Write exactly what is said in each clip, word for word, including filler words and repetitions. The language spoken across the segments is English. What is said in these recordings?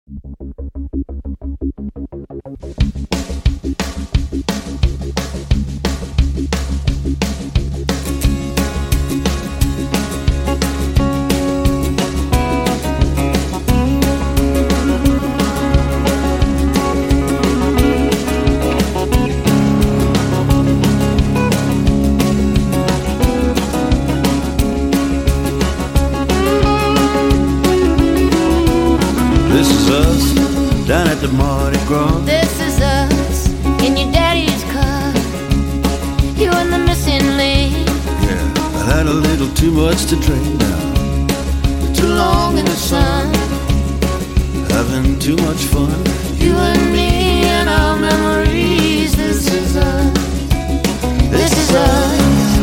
This is us down at the Mardi Gras. This is us in your daddy's car. You and the missing link. Yeah, I had a little too much to drink now. Too long in the sun. Having too much fun. You and me and our memories. This is us. This is us.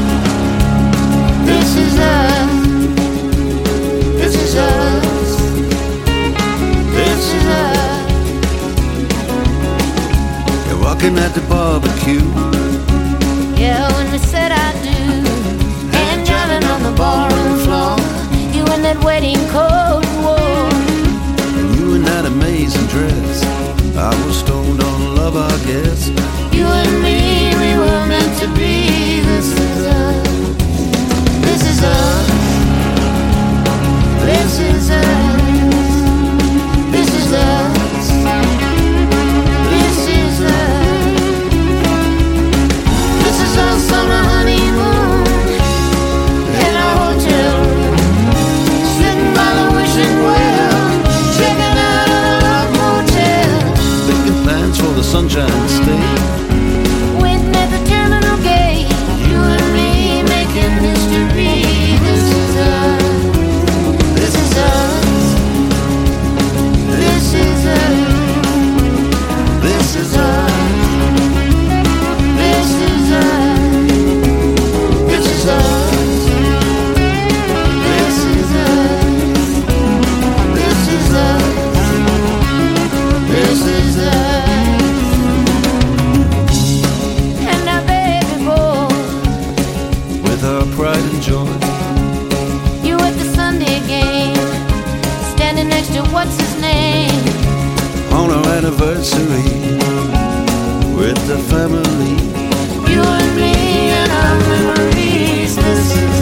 This is us. This is us. This is us. You're walking at the barbecue. Yeah, when we said I do. And driving on the barroom floor. You in that wedding coat wore. And you in that amazing dress. I was stoned on love, I guess. You and me, we were meant to be. This is us. This is us. This is us. This is us. This is us. This is us on a honeymoon in our hotel room, sitting by the wishing well, checking out of the Love Motel, Making plans for the Sunshine State. waiting at the terminal gate. You and me making history. This is us. This is us. This is us. This is us. This is us. This is us. This is us. This is us. This is us. And our baby boy, With our pride and joy. you at the Sunday game, standing next to what's his name. On our anniversary. With the family. You and me and our memories. This is